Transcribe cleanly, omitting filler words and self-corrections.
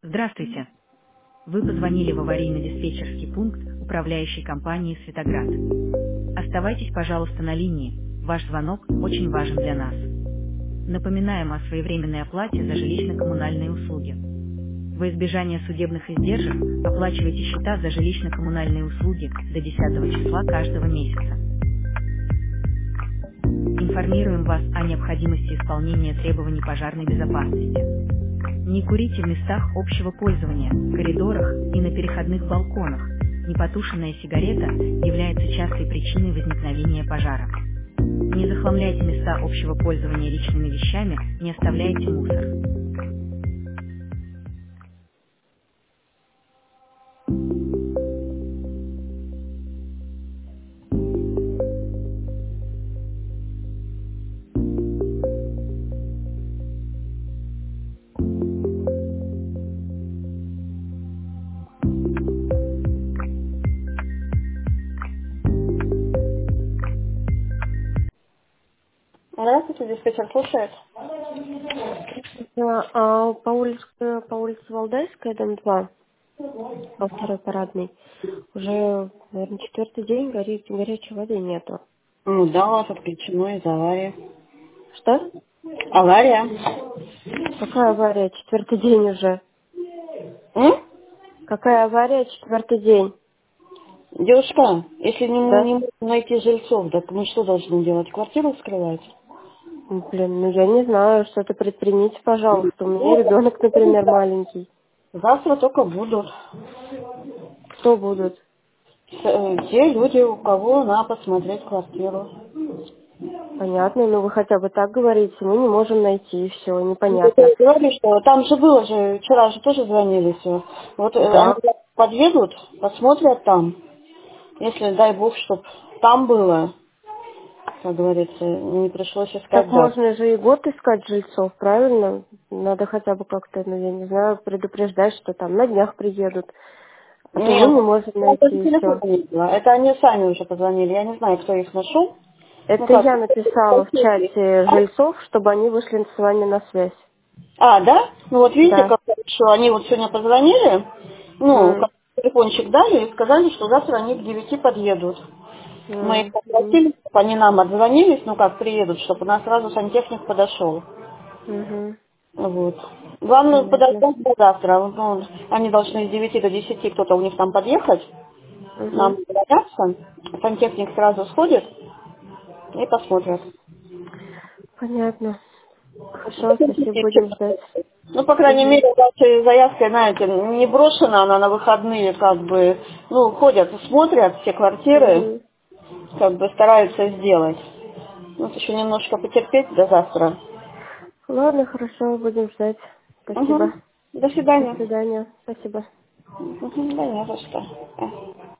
Здравствуйте. Вы позвонили в аварийно-диспетчерский пункт управляющей компании «Светоград». Оставайтесь, пожалуйста, на линии. Ваш звонок очень важен для нас. Напоминаем о своевременной оплате за жилищно-коммунальные услуги. Во избежание судебных издержек оплачивайте счета за жилищно-коммунальные услуги до 10 числа каждого месяца. Информируем вас о необходимости исполнения требований пожарной безопасности. Не курите в местах общего пользования, коридорах и на переходных балконах. Непотушенная сигарета является частой причиной возникновения пожара. Не захламляйте места общего пользования личными вещами, не оставляйте мусор. Здравствуйте, диспетчер слушает. Да, по улице Валдайская, дом 2, во второй парадной, уже, наверное, четвертый день горячей воды нету. Ну да, у вас отключено из аварии. Что? Авария? Какая авария? Четвертый день уже. М? Какая авария? Четвертый день. Девушка, если мы Да? не можем найти жильцов, так мы что должны делать? Квартиру вскрывать? Блин, ну я не знаю, что-то предпримите, пожалуйста. У меня ребенок, например, маленький. Завтра только будут. Кто будут? Те люди, у кого надо посмотреть квартиру. Понятно, ну вы хотя бы так говорите, мы не можем найти, и все, Ну, непонятно. я говорю, что там же было же, вчера же тоже звонили все. Вот они Да. подъедут, посмотрят там. Если, дай бог, чтоб там было, как говорится, не пришлось искать Так дом. можно же и год искать жильцов, правильно? Надо хотя бы как-то, ну я не знаю, предупреждать, что там на днях приедут. А то мы Нет, не можем я даже найти и телефона все. не видела. Это они сами уже позвонили. Я не знаю, кто их нашел. Ну Это как? я написала в чате жильцов, чтобы они вышли с вами на связь. Да? Ну вот видите, Да. как хорошо. Они вот сегодня позвонили, ну, М, как телефончик дали и сказали, что завтра они к 9 подъедут. Мы их м, м, попросили, чтобы они нам отзвонились, ну как приедут, чтобы у нас сразу сантехник подошел. мгм. Вот. Главное Понятно. подождать до завтра. Ну, они должны с 9 до 10 кто-то у них там подъехать. Нам Мгм. договорятся. Сантехник сразу сходит и посмотрят. Понятно. Хорошо, спасибо, будем ждать. Ну, по крайней Мгм. мере, ваша заявка, знаете, не брошена она на выходные, как бы, ну, ходят, смотрят все квартиры, Мгм. как бы стараются сделать. Вот еще немножко потерпеть до завтра. Ладно, хорошо, будем ждать. Угу. Спасибо. До До свидания. свидания. Спасибо. Угу, да не за что.